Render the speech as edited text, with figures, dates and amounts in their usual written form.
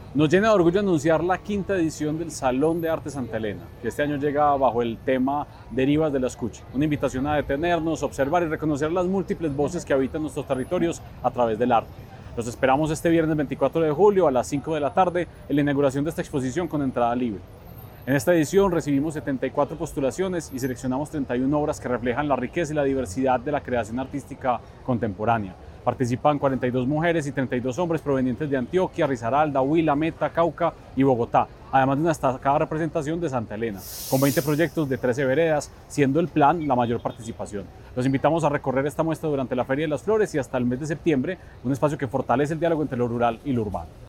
Nos llena de orgullo anunciar la quinta edición del Salón de Arte Santa Elena, que este año llega bajo el tema Derivas de la Escucha, una invitación a detenernos, observar y reconocer las múltiples voces que habitan nuestros territorios a través del arte. Los esperamos este viernes 24 de julio a las 5 de la tarde en la inauguración de esta exposición con entrada libre. En esta edición recibimos 74 postulaciones y seleccionamos 31 obras que reflejan la riqueza y la diversidad de la creación artística contemporánea. Participan 42 mujeres y 32 hombres provenientes de Antioquia, Risaralda, Huila, Meta, Cauca y Bogotá, además de una destacada representación de Santa Elena, con 20 proyectos de 13 veredas, siendo el plan la mayor participación. Los invitamos a recorrer esta muestra durante la Feria de las Flores y hasta el mes de septiembre, un espacio que fortalece el diálogo entre lo rural y lo urbano.